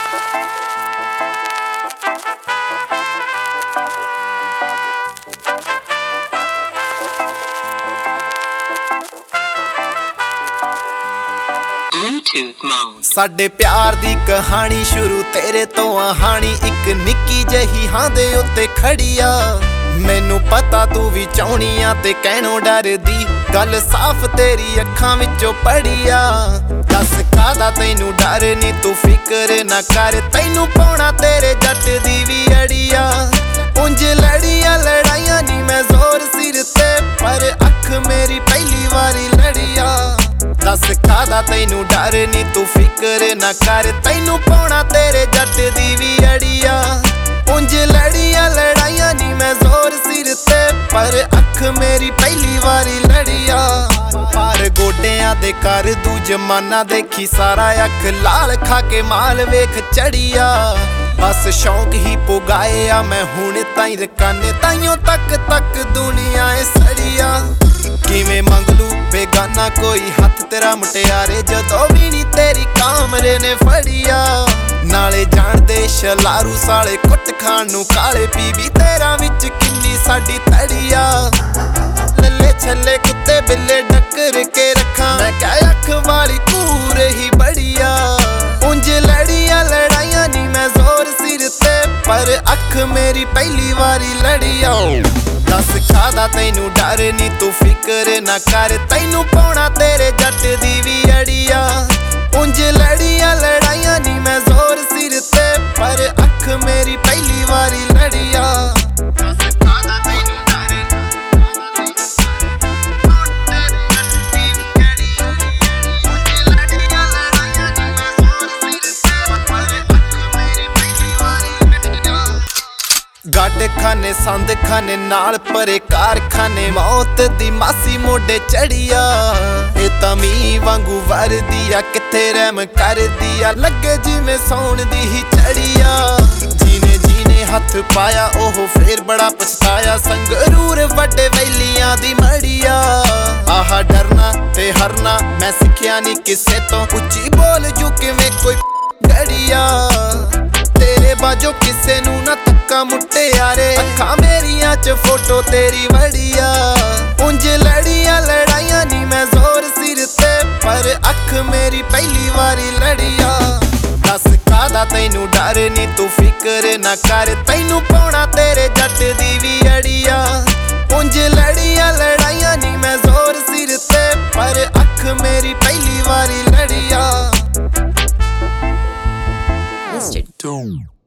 ਸਾਡੇ ਪਿਆਰ ਦੀ ਕਹਾਣੀ ਸ਼ੁਰੂ ਤੇਰੇ ਤੋਂ ਆਹਾਣੀ ਇੱਕ ਨਿੱਕੀ ਜਿਹੀ ਹਾਂ ਦੇ ਉੱਤੇ ਖੜੀ ਆ। ਮੈਨੂੰ ਪਤਾ ਤੂੰ ਵੀ ਚਾਹੁੰਦੀ ਆ ਤੇ ਕਹਿਣੋਂ ਡਰਦੀ, ਗੱਲ ਸਾਫ਼ ਤੇਰੀ ਅੱਖਾਂ ਵਿੱਚੋਂ ਪੜੀ ਆ। ਦੱਸ ਕਾਹਦਾ ਤੈਨੂੰ ਡਰ ਨੀ, ਤੂੰ ਫਿਕਰ ਨਾ ਕਰ, ਤੈਨੂੰ ਪਾਉਣਾ ਤੇਰੇ ਜੱਟ ਦੀ ਵੀ ਅੜੀ ਆ। ਉਂਝ ਲੜੀਆਂ ਲੜਾਈਆਂ ਨੀ ਮੈਂ ਜ਼ੋਰ ਸਿਰ ਤੇ, ਪਰ ਅੱਖ ਮੇਰੀ ਪਹਿਲੀ ਵਾਰੀ ਲੜੀ ਆ। ਦੱਸ ਕਾਹਦਾ ਤੈਨੂੰ ਡਰ ਨੀ, ਤੂੰ ਫਿਕਰ ਨਾ ਕਰ, ਤੈਨੂੰ ਪਾਉਣਾ ਤੇਰੇ ਜੱਟ ਦੀ ਵੀ ਅੜੀ ਆ। ਉਂਝ ਲੜੀਆਂ ਲੜਾਈਆਂ ਨੀ ਮੈਂ ਜ਼ੋਰ ਸਿਰ ਤੇ, ਪਰ ਅੱਖ ਮੇਰੀ ਪਹਿਲੀ ਵਾਰੀ ਲੜੀ ਆ। ਪਰ ਗੋਡਿਆਂ ਦੇ ਕਰ ਦੂ ਜਮਾਨਾ ਦੇਖੀ ਸਾਰਾ, ਅੱਖ ਲਾਲ ਖਾ ਕੇ ਮਾਲ ਵੇਖ ਚੜੀ ਆ। ਬਸ ਸ਼ੌਂਕ ਹੀ ਪੁਗਾਏ ਆ ਮੈਂ ਹੁਣ ਤਾਈਂ ਰਕਾਨੇ, ਤਾਈਓ ਤੱਕ ਤੱਕ ਦੁਨੀਆ ਏ ਸੜੀ ਆ। ਕਿਵੇਂ ਮੰਗ ਲੂ ਬੇਗਾਨਾ ਕੋਈ ਹੱਥ ਤੇਰਾ ਮੁਟਿਆਰੇ, ਜਦੋਂ ਵੀ ਨੀ ਤੇਰੀ ਕਾਮਰੇ ਨੇ ਫੜੀਆ। ਨਾਲੇ ਜਾਣਦੇ ਸ਼ਲਾਰੂ ਸਾਲੇ ਕੁੱਟ ਖਾਣ ਨੂੰ ਕਾਲੇ, ਪੀਵੀ ਤੇਰਾ ਵਿੱਚ ਕਿੰਨੀ ਸਾਡੀ ਤੜੀਆ। ਲੱਲੇ ਛੱਲੇ ਕੁੱਤੇ ਬਿੱਲੇ ਡੱਕਰ ਕੇ ਰੱਖਾਂ, ਮੈਂ ਕਹਿ ਅੱਖ ਵਾਲੀ ਕੂਰ ਹੀ ਬੜੀਆ। ਉਂਝ ਲੜੀਆਂ ਲੜਾਈਆਂ ਨੀ ਮੈਂ ਜ਼ੋਰ ਸਿਰ ਤੇ, ਪਰ ਅੱਖ ਮੇਰੀ ਪਹਿਲੀ ਵਾਰੀ ਲੜੀਆ। ਦੱਸ ਕਾਹਦਾ ਤੈਨੂੰ ਡਰ ਨੀ, ਤੂੰ ਫਿਕਰ ਨਾ ਕਰ, ਤੈਨੂੰ ਪਾਉਣਾ ਤੇਰੇ ਜੱਟ ਦੀ ਵੀ ਅੜੀ ਆ। ਉਂਝ ਲੜੀਆਂ ਲੜਾਈਆਂ ਨੀ ਮੈਂ ਜ਼ੋਰ ਸਿਰ ਤੇ, ਪਰ ਅੱਖ ਮੇਰੀ ਪਹਿਲੀ ਵਾਰੀ ਲੜੀ ਆ। ਗੱਡ ਖਾਨੇ ਸੰਦ ਖਾਨੇ ਨਾਲ ਪਰੇ ਕਾਰਖਾਨੇ, ਮੌਤ ਦੀ ਮਾਸੀ ਮੋਢੇ ਚੜੀਆ। ਇਹ ਤਾਂ ਮੀਂਹ ਵਾਂਗੂ ਵਰਦੀ ਆ, ਕਿੱਥੇ ਰਹਿਮ ਕਰਦੀ ਆ, ਲੱਗੇ ਜਿਵੇਂ ਸੌਣ ਦੀ ਹੀ ਚੜੀਆ। ਜੀਨੇ ਹੱਥ ਪਾਇਆ ਉਹ ਫੇਰ ਬੜਾ ਪਛਤਾਇਆ, ਸੰਗਰੂਰ ਵੱਡੇ ਵੈਲੀਆਂ ਦੀ ਮੜੀਆ। ਆਹ ਡਰਨਾ ਤੇ ਹਰਨਾ ਮੈਂ ਸਿੱਖਿਆ ਨੀ ਕਿਸੇ ਤੋਂ, ਉੱਚੀ ਬੋਲ ਜੂ ਕਿਵੇਂ ਕੋਈ ਗੜੀਆ। ਤੇਰੇ ਬਾਝੋਂ ਕਿਸੇ ਨੂੰ ਨਾ ਤੱਕਾ ਮੁਟਿਆਰੇ, ਅੱਖਾਂ ਮੇਰੀਆਂ ਚ ਫੋਟੋ ਤੇਰੀ ਵੜੀਆ। ਉਂਝ ਲੜੀਆਂ ਲੜਾਈਆਂ ਨੀ ਮੈਂ ਜ਼ੋਰ ਸਿਰ ਤੇ, ਪਰ ਅੱਖ ਮੇਰੀ ਪਹਿਲੀ ਵਾਰੀ ਲੜੀਆ। ਦੱਸ ਕਾਹਦਾ ਤੈਨੂੰ ਡਰ ਨੀ, ਤੂੰ ਫਿਕਰ ਨਾ ਕਰ, ਤੈਨੂੰ ਪਾਉਣਾ ਤੇਰੇ ਜੱਟ ਦੀ ਵੀ ਅੜੀਆ। ਉਂਝ ਲੜੀਆਂ ਲੜਾਈਆਂ ਨੀ ਮੈਂ ਜ਼ੋਰ ਸਿਰ ਤੇ, ਪਰ ਅੱਖ ਮੇਰੀ ਪਹਿਲੀ ਵਾਰੀ ਲੜੀਆ।